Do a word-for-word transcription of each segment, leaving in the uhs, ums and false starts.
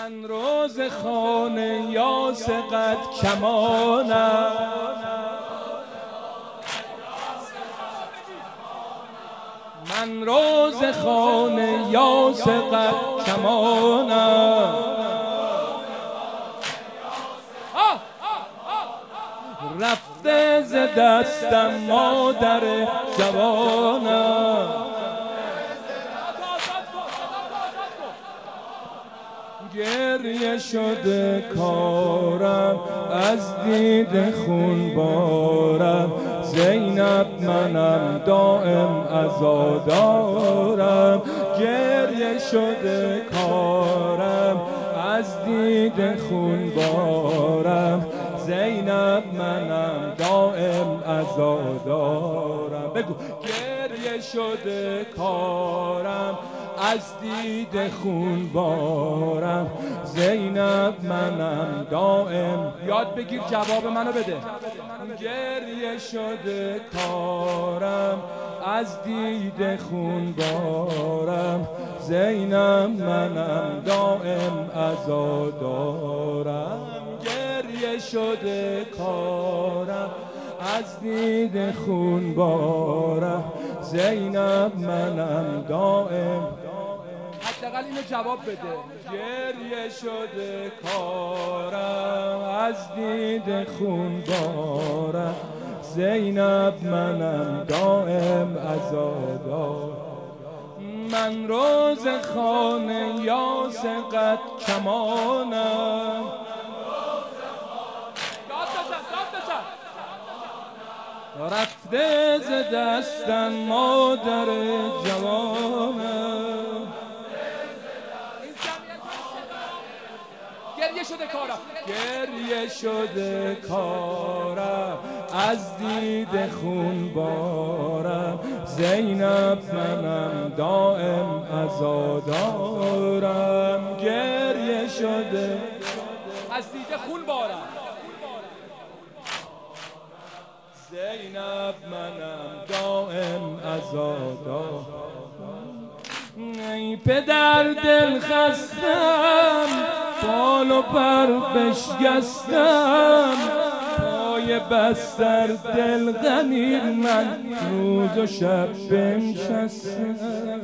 من روز خانه یاس قد کمانم، من روز خانه یاس قد کمانم، رفته ز دستم مادر جوانم، گریه شده کارم از دید خون بارم، زینب منم دائم عزادارم، گریه شده کارم از دید خون بارم، زینب منم دائم عزادارم. بگو گریه شده کارم از دید خون بارم، زینب منم دائم. یاد بگیر جواب منو بده. گریه شده کارم از دید خون بارم، زینب منم دائم عزادارم، گریه شده کارم از دید خون بارم، زینب منم دائم. حداقل اینو جواب بده. گریه شده کارم از دید خون بارم، زینب منم دائم عزادارم. من روز خانه یاس قد کمانم، رفته ز دستم مادر جوانم، گریه شده کارم، گریه شده کارم از دید خون بارم، زینب منم دائم عزادارم، گریه شده از دید خون بارم، زینب منم دائم عزادارم. ای پدر دل خستم، بال و پر بشکستم، پای بستر دل غمیر من روز و شب بنشستم،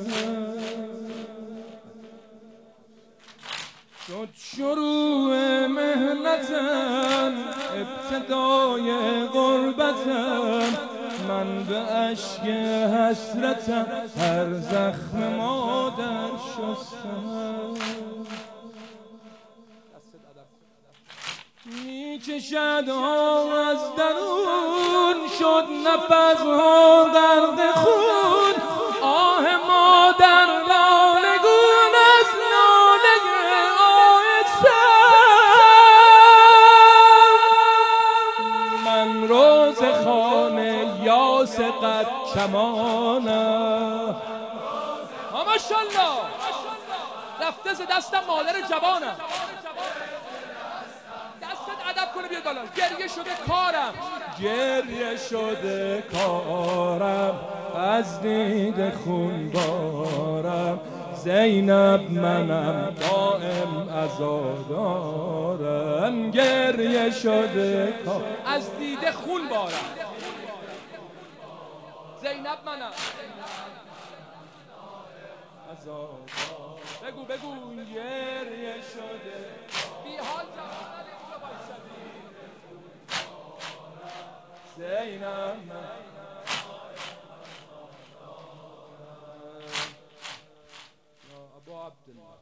شد شروع مهنتم ابتدای غربتم، من به اشک حسرتم هر زخم مادر شستم، می کشد ها از درون شد نفسها غرق خون، آه مادر نالگون از ناله آهستم، من روز خانه یاس قد کمانم. ماشاءالله رفته ز دستم مادر جوانم، ادب کنه بیاد بالا. گریه شده کارم، گریه شده کارم از دید خون بارم، زینب منم دائم عزادارم، گریه شده کارم از دید خون بارم، زینب منم عزادارم. بگو بگو گریه شده بی حال زینب یا ابو عبدالله.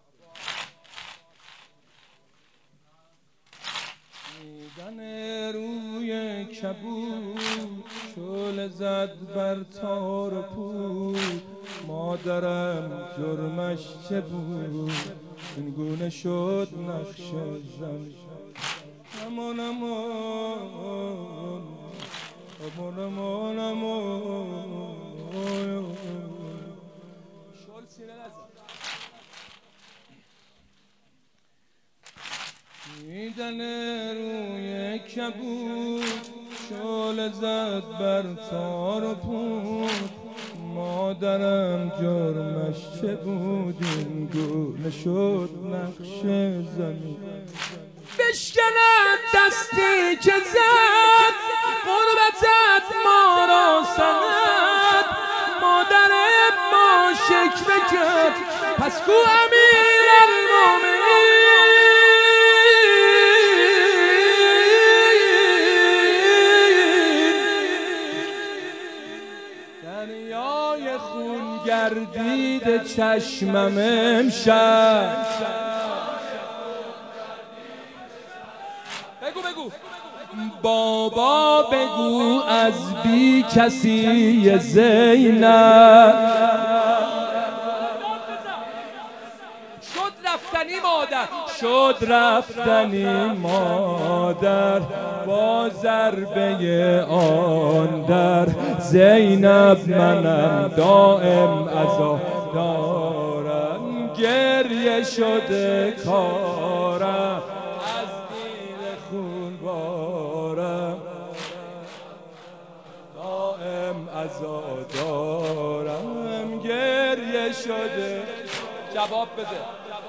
دیدن روی کبود شعله زد بر تار و پود، مادرم جرمش چه بود این گونه شد نقش زن، امان امان امان امان امان شل سینه نزن. دیدن روی کبود شعله زد بر تار و پود، مادرم جرمش چه بود این گونه شد نقش زمین بشکند دستی که زد غربتت ما را سند مادر ما شکوه کرد پس کو امیر المومنین دریای خون گردید چشمم امشب بگو بگو بابا بگو از بی کسی زینب شد رفتنی مادر شد رفتنی مادر با ضربه آن در زینب منم دائم عزا دارم گریه شده کارم عزادارم گریه شده جواب بده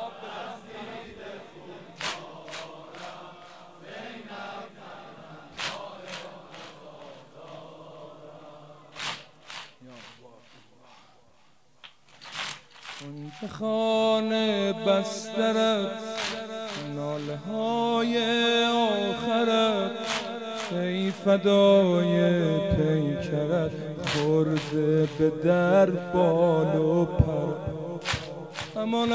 اون که خانه بسترت ناله های آخرت ای فدای پیکرت خورده به در بال و پر امان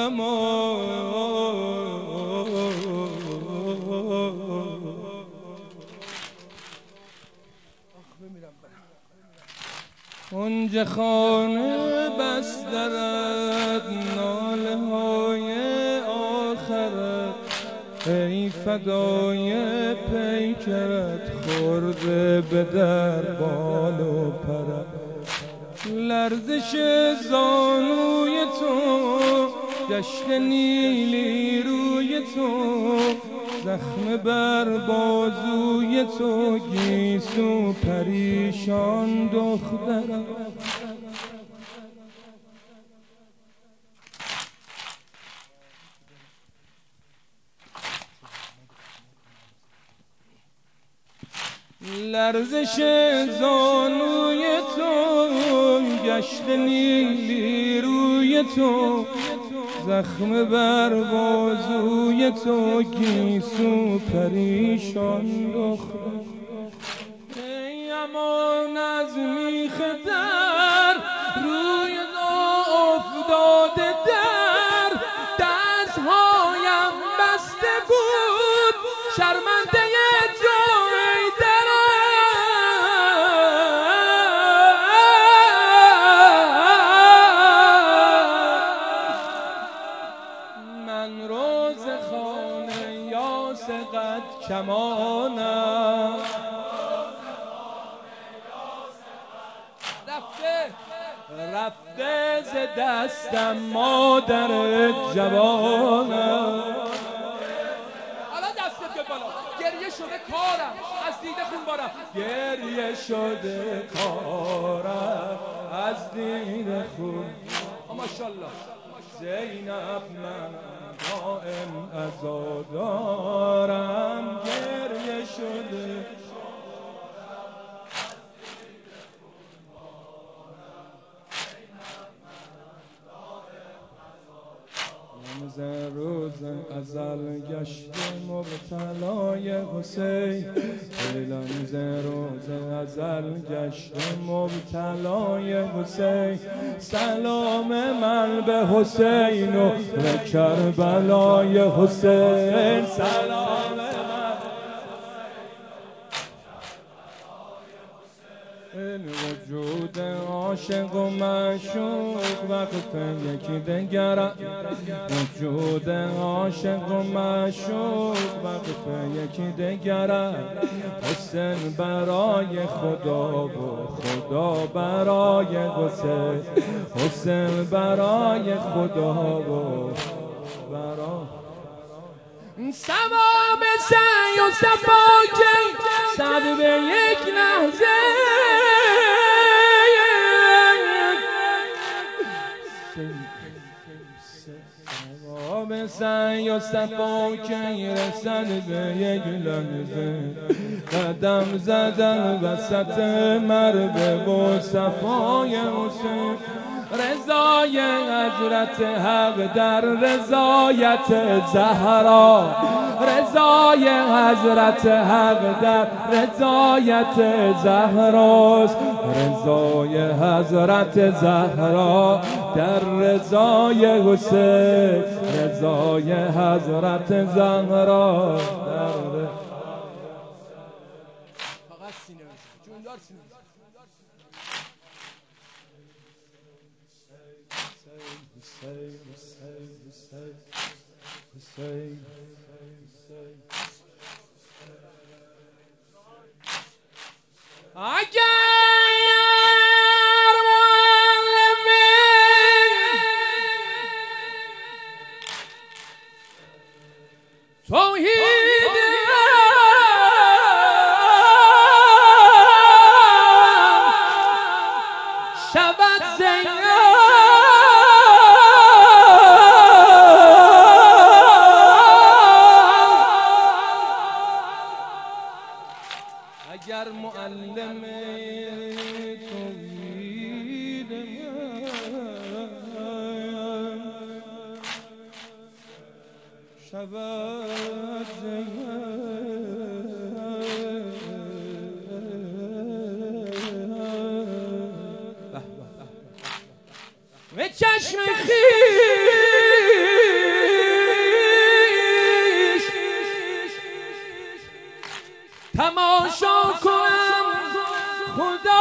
اونجا خانه بسترت ناله های آخرت ای فدای پیکرت خورده به در بال و پرت لرزش زانوی تو جشن نیلی روی تو زخم بر بازوی تو گیسو پریشان دخترم لرزش زانوی تو گشت نیلی روی تو زخم بر بازوی تو گیسو پریشان دختر ای امان از میخ در روی دو افتاده در دستهایم بسته بود شرمنده کمانم رفته رفته ز دستم مادر جوانم حالا دستت که بالا گریه شده کارم از دیده خون بارم گریه شده کارم از دیده خون ماشاءالله زینب من دائم عزادارم گریه شده رمز روز ازل گشت مبتلای حسین رمز روز ازل گشت مبتلای حسین سلام من به حسین و کربلای حسین سلام وجود عاشق و معشوق وقت یکی دگرم وجود عاشق و معشوق وقت یکی دگرم حسین برای خدا و خدا برای حسین حسین برای خدا و برای سوام سعی و صفاکی صد به یک لحظه به سعی و صفا که رسد به یک لحظه قدم زدن وسط مربع و صفای حسین رضای حضرت حق در رضایت زهرا رضای حضرت حق در رضایت زهراست رضای حضرت زهرا در رضای حسین رضای حضرت زهرا در فقط سینه جوندار سینه Hussein, Hussein, Hussein, Hussein, Hussein. اگر معلمی توحید شود زیاد اگر معلم توحید شود به چشم خویش تماشا کنم خدا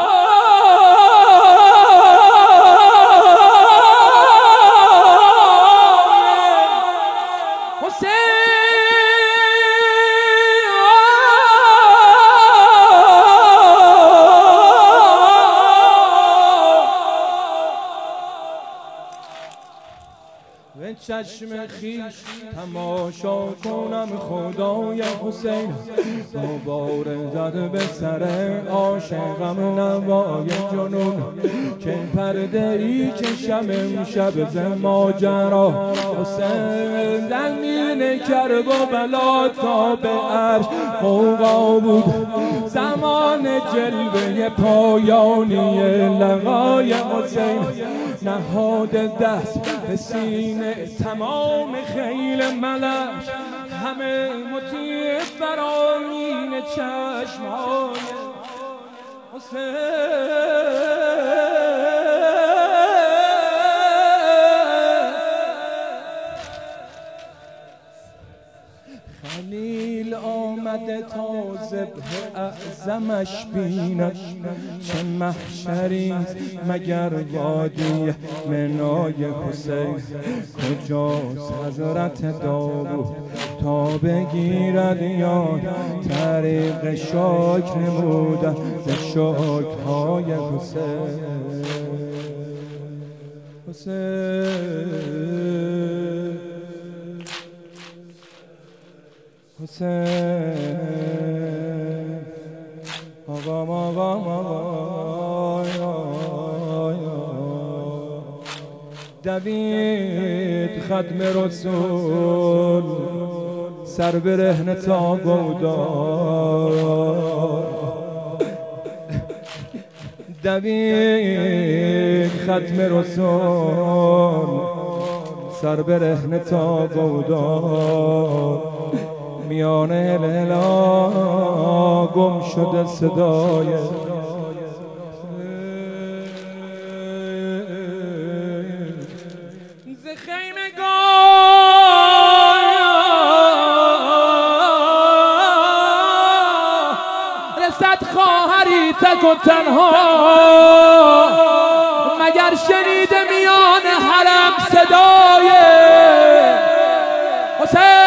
به چشم خیش تماشا کنم خدای حسین مبارزت به سر عاشقم نوای جنون که پرده ای کشم امشب ز ماجرا حسین در میان کرب و بلا تا به عرش غوغا بود زمان جلوه پایانی لقای حسین نهاد دست به سینه تمام خیل ملک همه مطیع فرامین چشمان حسین خلیل آمده تا ذبح اعظمش بیند چه محشریست مگر وادی منای حسین کجاست حضرت داوود تا بگیرد یاد طریق شکر نمودن به شکرهای حسین حسین حسین آقام آقام آقام دوید ختم رسول سر برهنه تا گودار دوید ختم رسول سر برهنه تا گودار میان لیلا گم شده صدای ز خیمگاه رسد خواهری تک و تنها مگر شنیده میان حرم صدای حسین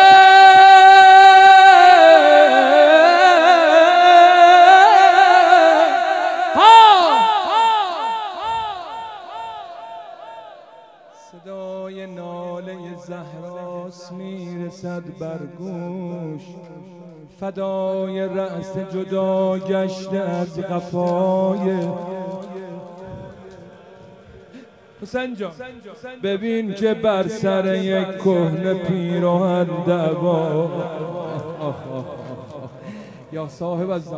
صدای ناله زهراست میرسد بر گوش فدای رأس جدا گشته از قفای حسین جان ببین که بر سر یک کهنه پیراهن دعوا، یا صاحب الزمان،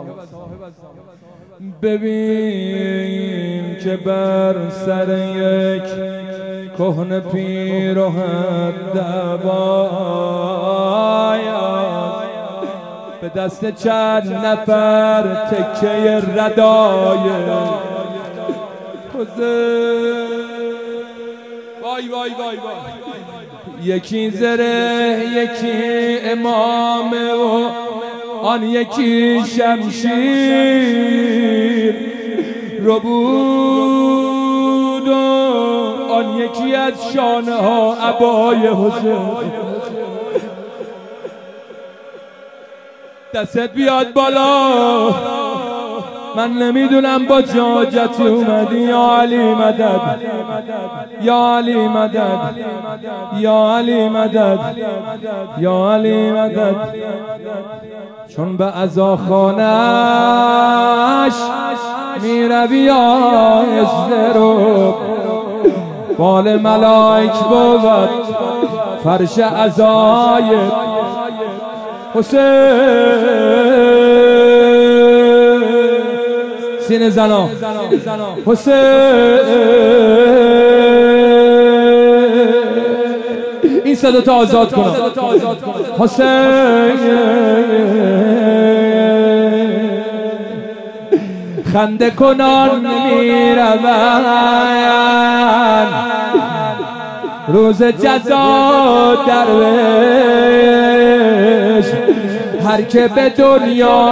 ببین که بر سر یک کهنه پیراهن دعوا، به دست چند نفر تکه ردای وای وای وای وای، یکی زره یکی امامه و آن یکی شمشیر رو بود و آن یکی از شانه ها عبای حسین. دستت بیاد بالا، من نمیدونم با چه حاجتی اومدی. یا علی مدد، یا علی مدد، یا علی مدد، یا علی مدد. چون به عزاخانش میروی آهسته رو، بال ملائک بود فرش عزای حسین. سینه زنا حسین، این صدا تا آزاد کنم. حسین خنده کنان میروند روز جزا درویش، هر که به دنیا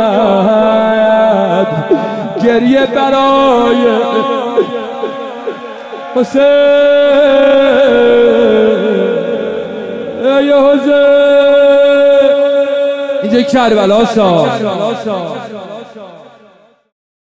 کند گریه برای حسین. ای حسین، اینجا کربلا سا